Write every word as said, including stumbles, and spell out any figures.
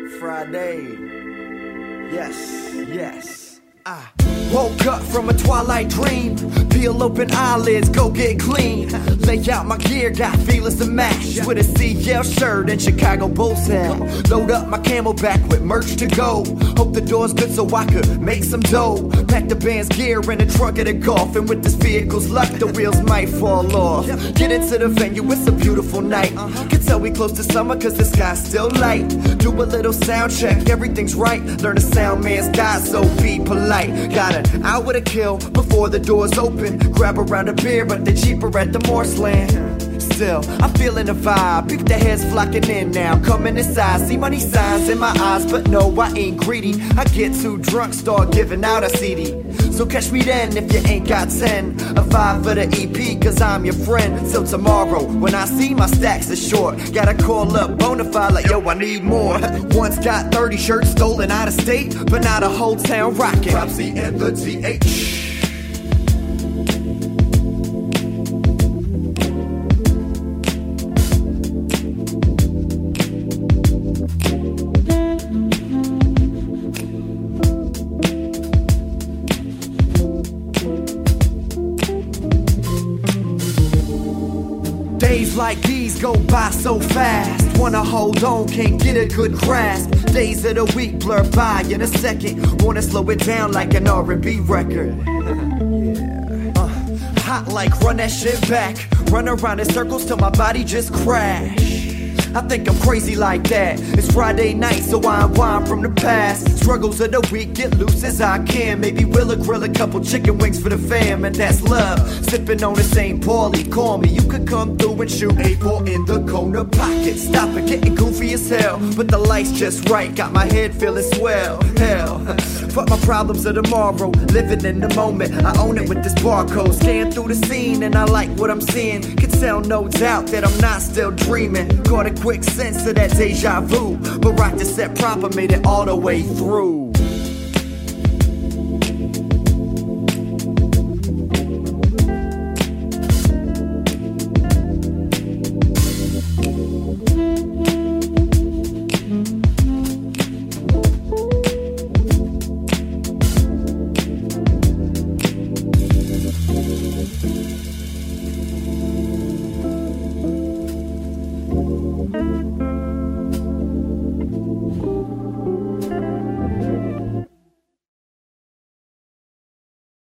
Friday. Yes, yes. I woke up from a twilight dream. Peel open eyelids, go get clean. Lay out my gear, got feelings to match. With a C L shirt and Chicago Bulls hat. Load up my Camelback with merch to go. Hope the door's good so I could make some dough. Pack the band's gear in the trunk of the Golf. And with this vehicle's luck, the wheels might fall off. Get into the venue, it's a beautiful night. Can tell we close to summer cause the sky's still light. Do a little sound check, everything's right. Learn the sound man's guide, so be polite. Got an hour to kill before the doors open. Grab a round of beer, but they're cheaper at the Morseland. Still, I'm feeling the vibe. People, their heads flocking in now. Coming inside, see money signs in my eyes, but no, I ain't greedy. I get too drunk, start giving out a C D. So catch me then if you ain't got ten. A vibe for the E P, cause I'm your friend. So tomorrow, when I see my stacks are short, gotta call up Bonafide like, yo, I need more. Once got thirty shirts stolen out of state, but now the whole town rocking. Propsy and the T H. Days like these go by so fast. Wanna hold on, can't get a good grasp. Days of the week blur by in a second. Wanna slow it down like an R and B record. Yeah. uh, Hot like run that shit back. Run around in circles till my body just crash. I think I'm crazy like that. It's Friday night, so I unwind from the past. Struggles of the week, get loose as I can. Maybe we'll grill a couple chicken wings for the fam, and that's love. Sipping on the Saint Paulie, call me. You could come through and shoot a ball in the corner pocket. Stop it, getting goofy as hell, but the light's just right. Got my head feeling swell. Hell, fuck my problems of tomorrow. Living in the moment, I own it with this barcode. Scan through the scene, and I like what I'm seeing. Can tell no doubt that I'm not still dreaming. Got a quick sense of that deja vu, but rock the set proper, made it all the way through.